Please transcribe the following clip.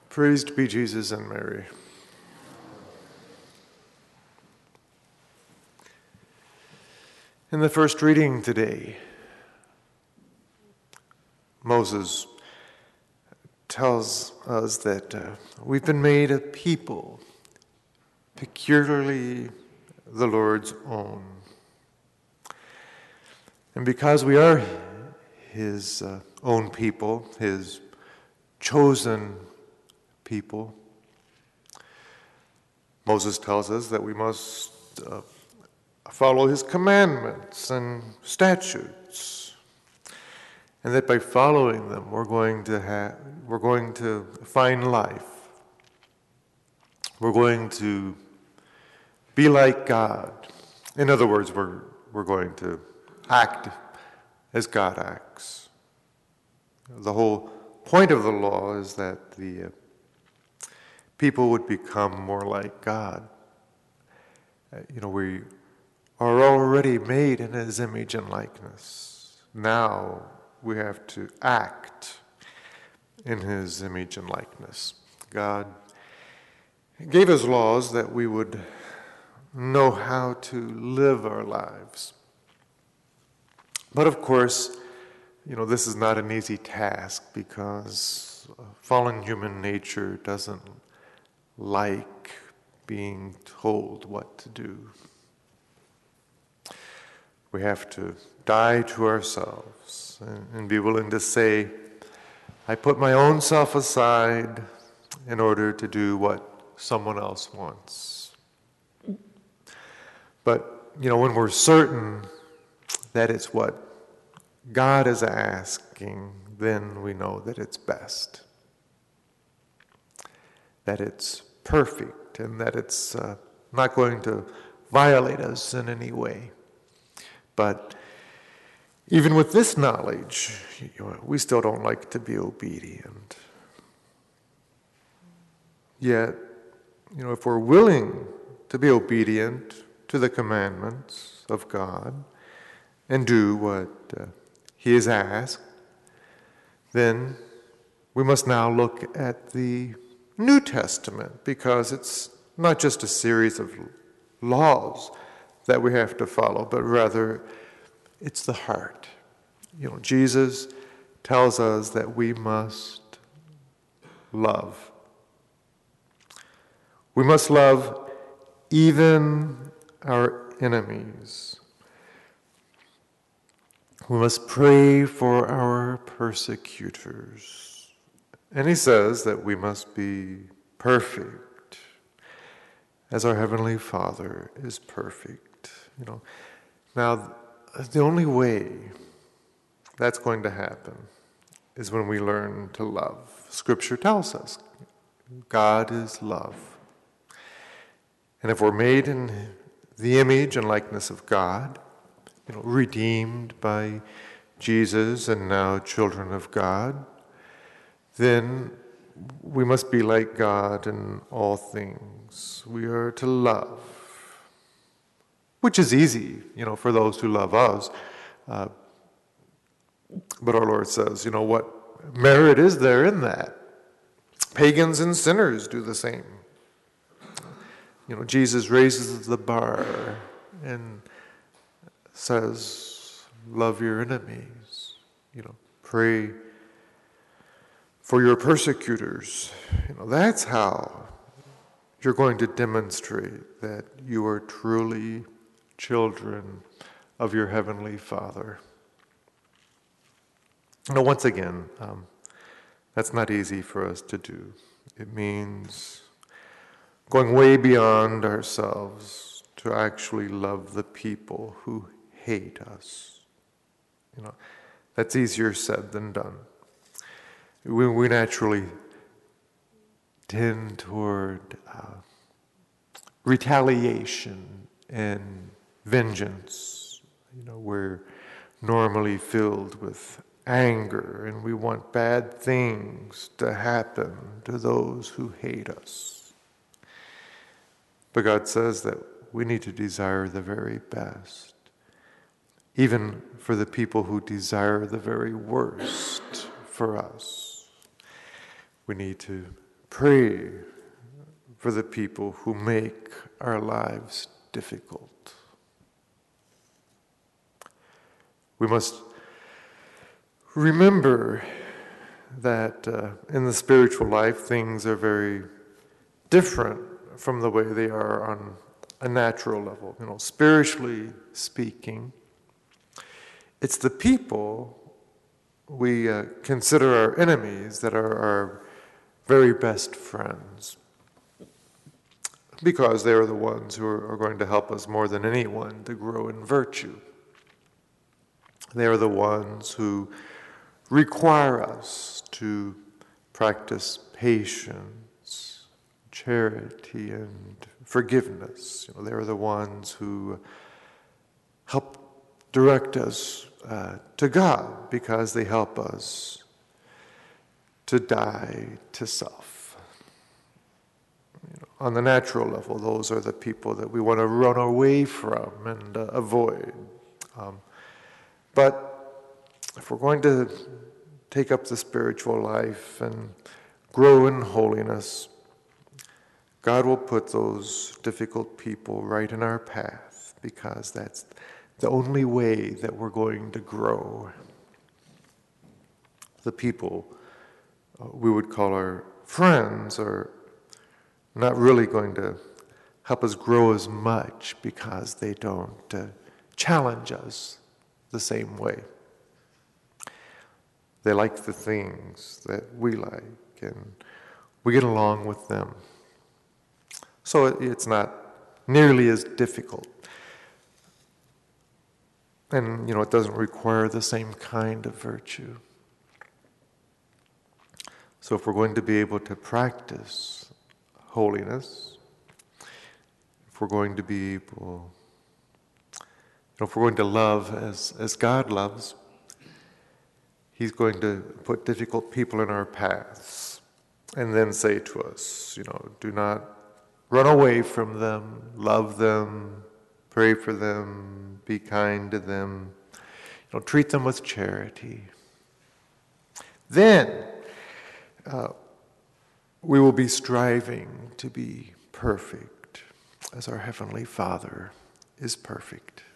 Praised be Jesus and Mary. In the first reading today, Moses tells us that we've been made a people, peculiarly the Lord's own. And because we are his own people, his chosen people, Moses tells us that we must follow his commandments and statutes, and that by following them we're going to find life. We're going to be like God. In other words, we're going to act as God acts. The whole point of the law is that the people would become more like God. We are already made in his image and likeness. Now we have to act in his image and likeness. God gave us laws that we would know how to live our lives. But of course, this is not an easy task because fallen human nature doesn't like being told what to do. We have to die to ourselves and be willing to say, I put my own self aside in order to do what someone else wants. But, when we're certain that it's what God is asking, then we know that it's best. That it's perfect and that it's not going to violate us in any way. But even with this knowledge, we still don't like to be obedient. Yet, if we're willing to be obedient to the commandments of God and do what he has asked, then we must now look at the New Testament, because it's not just a series of laws that we have to follow, but rather it's the heart. Jesus tells us that we must love. We must love even our enemies. We must pray for our persecutors. And he says that we must be perfect as our Heavenly Father is perfect. Now, the only way that's going to happen is when we learn to love. Scripture tells us God is love. And if we're made in the image and likeness of God, redeemed by Jesus and now children of God, then we must be like God in all things. We are to love, which is easy, for those who love us. But our Lord says, what merit is there in that? Pagans and sinners do the same. Jesus raises the bar and says, love your enemies, pray for your persecutors. That's how you're going to demonstrate that you are truly children of your Heavenly Father. Once again, that's not easy for us to do. It means going way beyond ourselves to actually love the people who hate us. That's easier said than done. We naturally tend toward retaliation and vengeance. We're normally filled with anger, and we want bad things to happen to those who hate us. But God says that we need to desire the very best, even for the people who desire the very worst for us. We need to pray for the people who make our lives difficult. We must remember that in the spiritual life, things are very different from the way they are on a natural level. Spiritually speaking, it's the people we consider our enemies that are our very best friends, because they are the ones who are going to help us more than anyone to grow in virtue. They are the ones who require us to practice patience, charity, and forgiveness. They are the ones who help direct us to God, because they help us to die to self. On the natural level, those are the people that we want to run away from and avoid. But if we're going to take up the spiritual life and grow in holiness, God will put those difficult people right in our path, because that's the only way that we're going to grow. The people we would call our friends are not really going to help us grow as much, because they don't challenge us the same way. They like the things that we like, and we get along with them. So it's not nearly as difficult. And, it doesn't require the same kind of virtue. So if we're going to be able to practice holiness, if we're going to be able, if we're going to love as God loves, He's going to put difficult people in our paths and then say to us, do not run away from them, love them, pray for them, be kind to them, treat them with charity. Then we will be striving to be perfect as our Heavenly Father is perfect.